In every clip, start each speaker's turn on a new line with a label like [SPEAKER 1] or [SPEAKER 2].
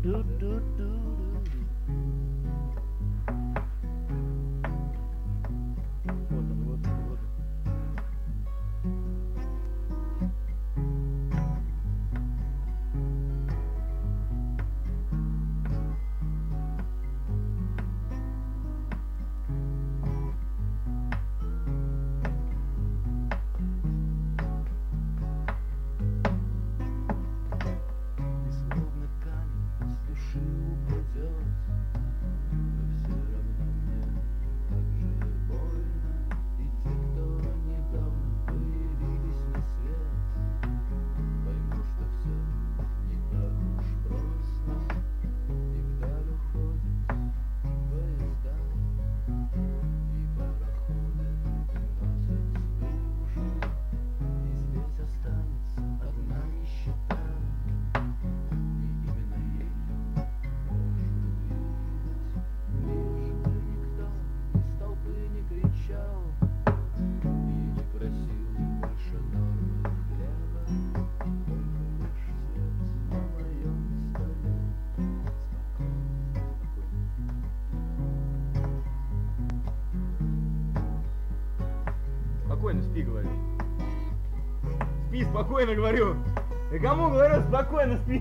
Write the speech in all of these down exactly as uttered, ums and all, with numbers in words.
[SPEAKER 1] Спокойно спи, говорю. Спи, спокойно, говорю. И кому говорю, спокойно спи.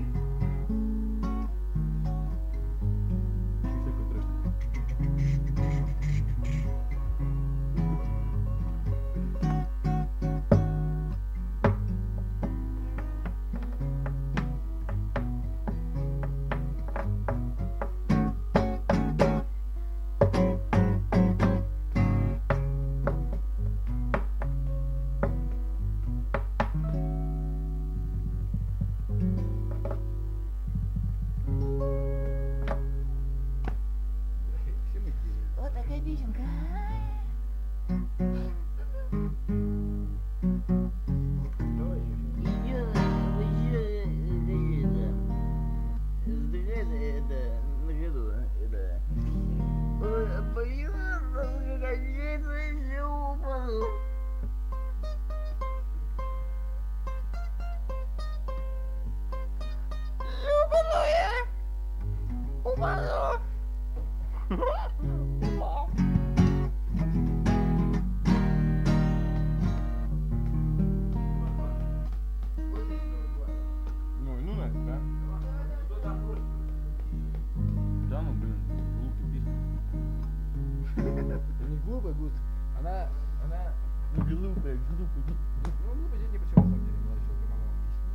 [SPEAKER 2] Она, она не глупая, глупая. Ну, глупая здесь ни при чем, на самом деле. Надо сейчас Романову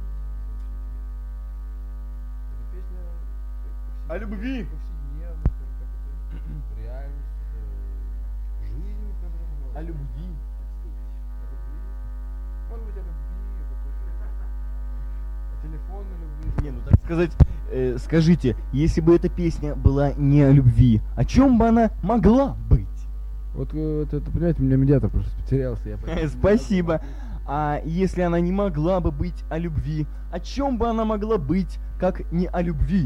[SPEAKER 2] объяснить. Эта песня
[SPEAKER 1] о любви.
[SPEAKER 2] Повседневность, как это, реальность, это жизнь, как это,
[SPEAKER 1] о любви.
[SPEAKER 2] О любви. Может быть, о любви, какой-то, о телефонной любви.
[SPEAKER 1] Не, ну так сказать, э, скажите, если бы эта песня была не о любви, о чем бы она могла быть?
[SPEAKER 2] Вот это, это, понимаете, у меня медиатор просто потерялся. Я
[SPEAKER 1] Спасибо. А если она не могла бы быть о любви, о чем бы она могла быть, как не о любви?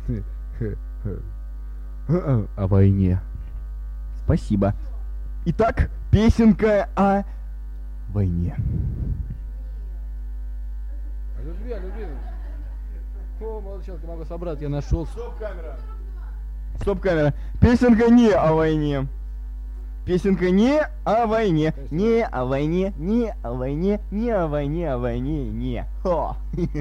[SPEAKER 2] О войне.
[SPEAKER 1] Спасибо. Итак, песенка о войне.
[SPEAKER 2] О любви, о любви. О, молодой человек, я могу собрать, я нашел.
[SPEAKER 1] Стоп-камера. Стоп-камера. Песенка не о войне. Песенка не о войне, не о войне, не о войне, не о войне, о войне, не. Хо.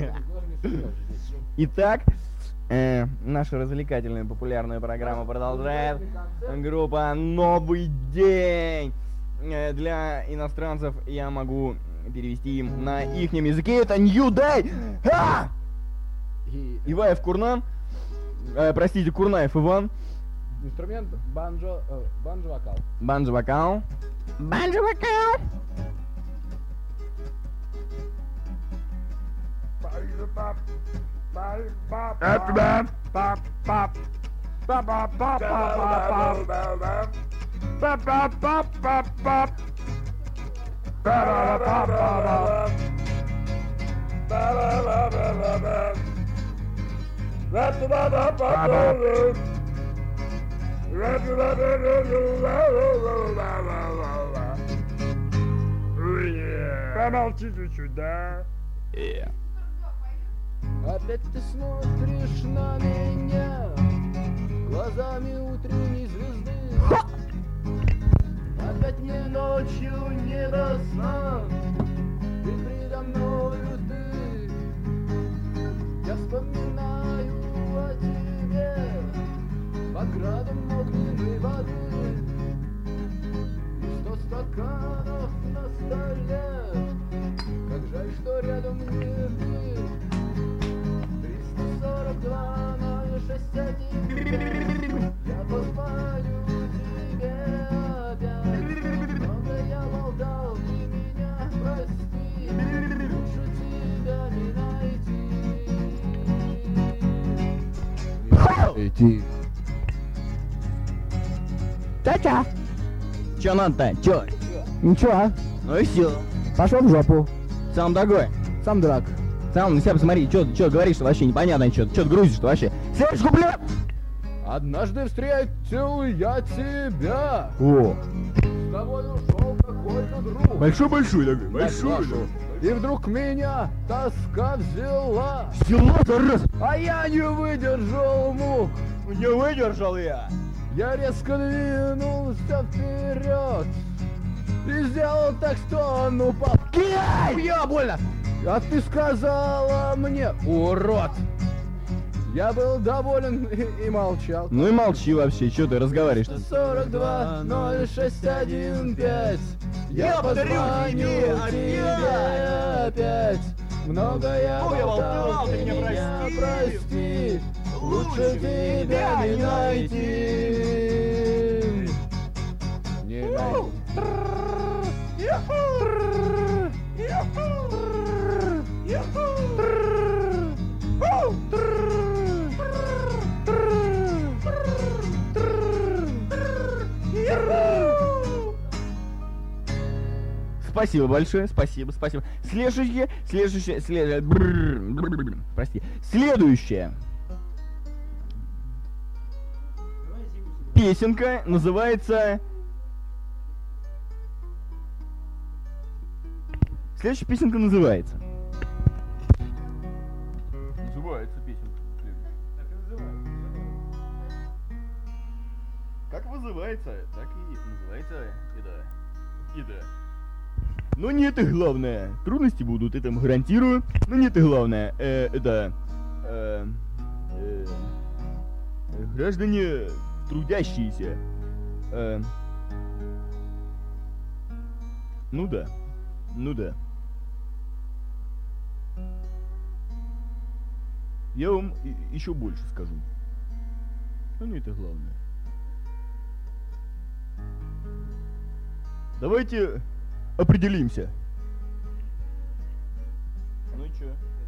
[SPEAKER 1] Итак, э, наша развлекательная популярная программа продолжает. Группа «Новый день». Э, для иностранцев я могу перевести им на ихнем языке. Это New Day. А! Иваев Курнан. Э, простите, Курнаев Иван.
[SPEAKER 2] Инструмент банджо, э, банджо-вокал.
[SPEAKER 1] Банджо-вокал. Банджо-вокал.
[SPEAKER 3] Помолчите сюда.
[SPEAKER 1] Yeah.
[SPEAKER 2] Опять ты смотришь на меня глазами утренней звезды. Опять мне ночью не до сна, ты предо мною ты. Я вспоминаю о тебе под градом огненной воды. И сто стаканов на столе, как жаль, что рядом не ты. Триста сорок два ноль шесть один. Я позвоню тебе опять. Много я болтал, ты меня прости. Лучше тебя не найти. Идти.
[SPEAKER 1] Ча-ча! Чё надо-то? Чё?
[SPEAKER 3] Ничего,
[SPEAKER 1] Ну и все.
[SPEAKER 3] пошел в жопу.
[SPEAKER 1] Сам такой.
[SPEAKER 3] Сам дурак.
[SPEAKER 1] Сам на себя посмотри, чё, чё говоришь-то вообще непонятно, чё, чё ты грузишь-то вообще? Следующий куплет!
[SPEAKER 2] Однажды встретил я тебя,
[SPEAKER 1] О,
[SPEAKER 2] с тобой ушел какой-то друг.
[SPEAKER 1] большой-большой такой,
[SPEAKER 2] Большой. И вдруг меня тоска взяла,
[SPEAKER 1] Села раз!
[SPEAKER 2] а я не выдержал мук.
[SPEAKER 1] Не выдержал я!
[SPEAKER 2] Я резко двинулся вперед и сделал так, что он упал.
[SPEAKER 1] Кидай! Я больно!
[SPEAKER 2] А ты сказала мне, урод. Я был доволен и, и молчал.
[SPEAKER 1] Ну и молчи вообще, чё ты разговариваешь-то?
[SPEAKER 2] сорок два ноль шесть один пять. Я позвоню тебе опять. Много я болтал, ты меня прости. Лучше тебя не найти. Не найти.
[SPEAKER 1] Спасибо большое, спасибо, спасибо. Следующее, следующее, следующее, бррр, бррр, бррр, прости. Следующая песенка называется... Следующая песенка называется... Называется песенка.
[SPEAKER 2] Так и называется.
[SPEAKER 1] Как вызывается, так и называется еда. Еда. Но не это главное. Трудности будут, это гарантирую. Но не это главное. Э, это... э, э, граждане трудящиеся. Э, ну да. Ну да. Я вам и- еще больше скажу. Но не это главное. Давайте определимся. Ну чё?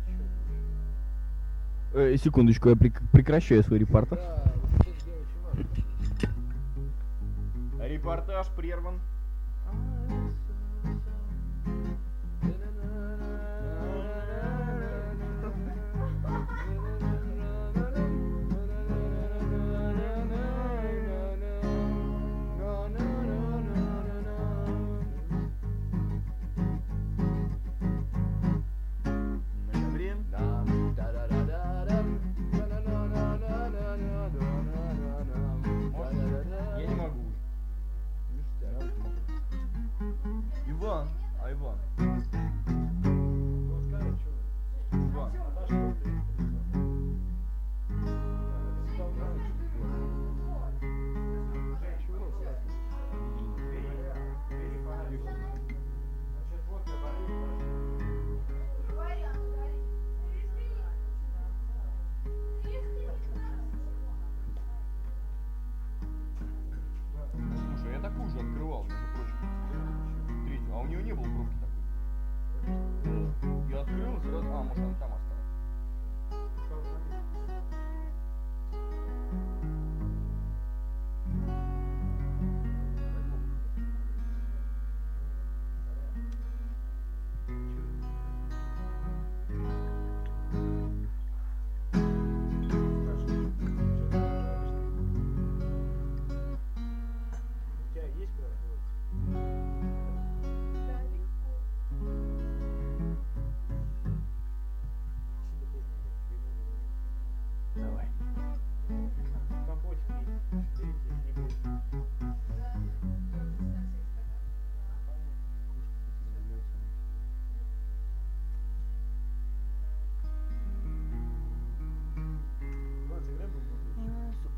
[SPEAKER 1] Э, секундочку, я прек- прекращаю свой репортаж.
[SPEAKER 2] Да, вот это очень важно.
[SPEAKER 1] Репортаж прерван. Я не могу. Иван,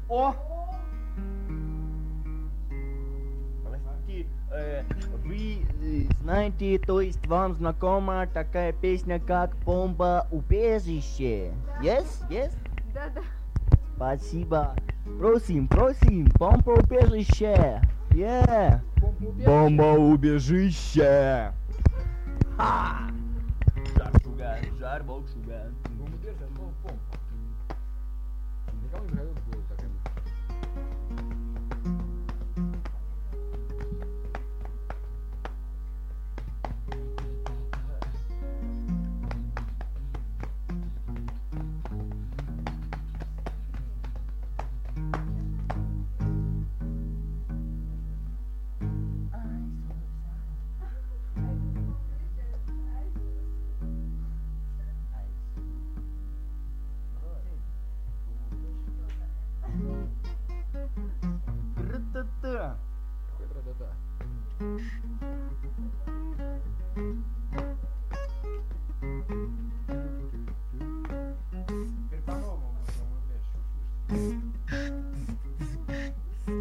[SPEAKER 1] О! Простите, э, вы э, знаете, то есть вам знакома такая песня, как «Бомба-убежище»? Yes? Yes?
[SPEAKER 4] Да-да.
[SPEAKER 1] Спасибо. Просим, просим, бомба-убежище. Yeah. Бомба-убежище. Ха! Жар шугар, жар бог шугар.
[SPEAKER 2] Бомбу держи, а то помпа. Никому не приходилось в голову такая мысль.
[SPEAKER 1] Ра-та-та.
[SPEAKER 2] Какой тра-та-та. Теперь по-новому можно умудряешь услышать.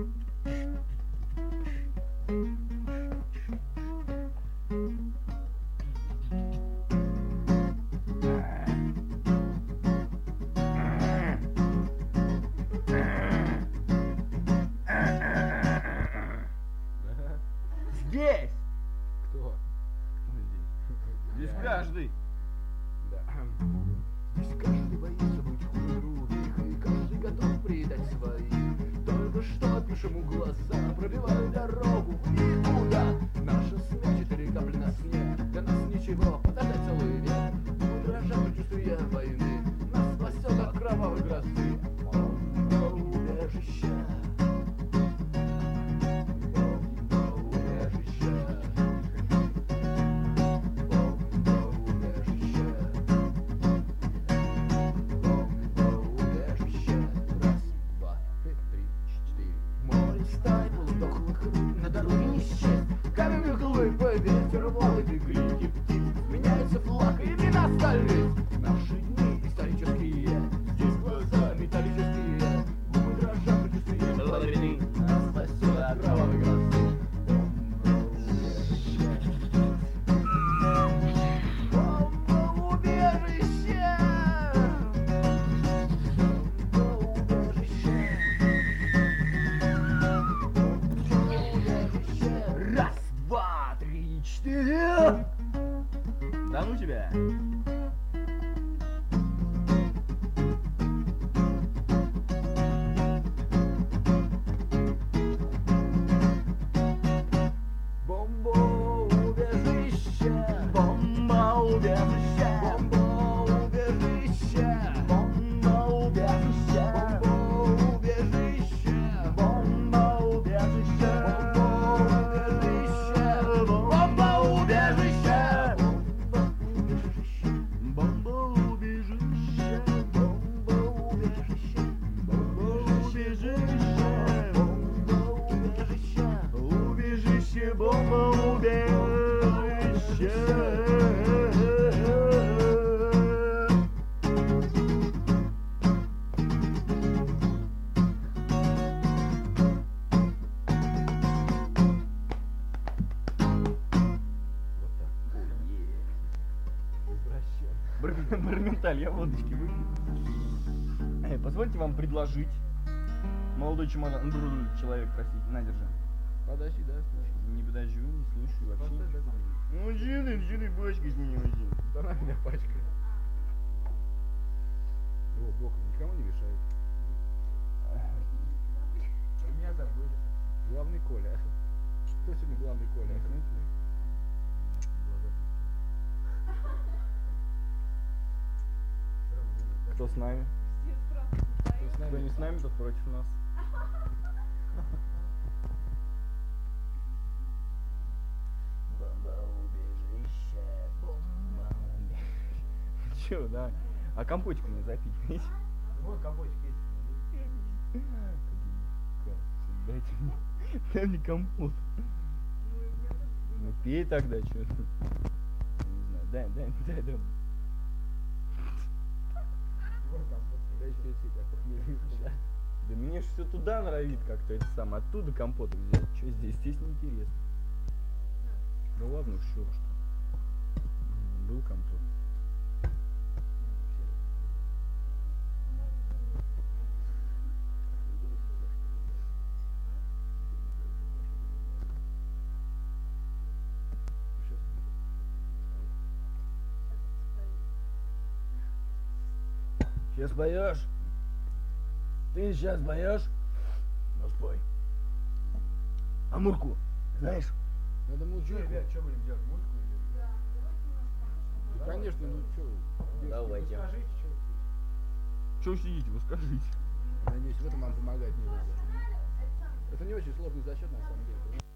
[SPEAKER 1] Здесь.
[SPEAKER 2] Кто?
[SPEAKER 1] Здесь
[SPEAKER 2] Я.
[SPEAKER 1] каждый.
[SPEAKER 2] Да.
[SPEAKER 5] Здесь каждый боится быть хуже других, и каждый готов предать своих. Только что пишем у глаза, пробивая дорогу в никуда. Наша смерть четыре капли на сне, для нас ничего, подождать целый век. Мы дрожим в предчувствии войны, нас спасет от кровавой грозы. Бомбоубежище. Бомбоубежище. Бомбоубежище. Бомбоубежище. Раз, два, три, четыре. Море стай полудохлых рыб, на дороге не исчез. Камень глыбы, ветер, волны, крики птиц. Меняется флаг и имена столиц. Наши дни исторические, здесь глаза металлические. Мы дрожим в предчувствии, нас спасет от кровавой грозы. Бомбоубежище. Бомбоубежище. Бомбоубежище.
[SPEAKER 1] Раз, два, три, четыре. Да ну тебя.
[SPEAKER 5] Бомбоубежище.
[SPEAKER 1] Бомба-убежище.
[SPEAKER 5] Бомбоубежище.
[SPEAKER 1] Бомба-убежище.
[SPEAKER 5] Бомбоубежище.
[SPEAKER 1] Бомба-убежище.
[SPEAKER 5] Бомбоубежище.
[SPEAKER 1] Бомба-убежище.
[SPEAKER 5] Бомбоубежище.
[SPEAKER 1] Бомба-убежище.
[SPEAKER 5] Бомбоубежище.
[SPEAKER 1] Бомба-убежище.
[SPEAKER 5] Бомбоубежище.
[SPEAKER 1] Убежище, бомба-убежище.
[SPEAKER 2] Вот так. Извращен.
[SPEAKER 1] Бар- Барменталь, я водочки выпью. Э, Позвольте вам предложить. Молодой чемодан. Бррр, человек, простите, на, держи.
[SPEAKER 2] Подожди, да, слушай.
[SPEAKER 1] Не подожду, не слушаю вообще.
[SPEAKER 2] Поставь, да, смотри.
[SPEAKER 1] Ну, че ты, че ты бочкой с меня возил?
[SPEAKER 2] Да она меня пачкает. О, Бог, никому не мешает. Меня забыли. Главный Коля. Кто сегодня главный Коля?
[SPEAKER 1] Кто с нами?
[SPEAKER 2] Кто с
[SPEAKER 1] Кто
[SPEAKER 2] нами?
[SPEAKER 1] не с нами, тот против нас. Бомба-убежище, бомба-убежище. Чё, да? А компотику мне запить, видите?
[SPEAKER 2] Вот компотик есть.
[SPEAKER 1] Дайте мне, дай мне компот. Ну пей тогда, чё? Не знаю, дай, дай, дай, дай.
[SPEAKER 2] Вот компот. Дай себе себя похмелье.
[SPEAKER 1] Да мне ж все туда норовит как-то это самое. Оттуда компот взять. Что здесь? Здесь неинтересно. Да ладно, уж что, что. Был компот. Сейчас поешь? Ты сейчас поешь? Ну спой. А Мурку, знаешь?
[SPEAKER 2] Надо музыку.
[SPEAKER 5] Ребят, что будем делать? Музыку или?
[SPEAKER 2] Да, конечно, ну что.
[SPEAKER 1] Давайте.
[SPEAKER 5] Скажите, что.
[SPEAKER 1] Чего сидите, вы скажите.
[SPEAKER 2] Надеюсь, в этом вам помогает не Это не очень сложный зачет, на самом деле.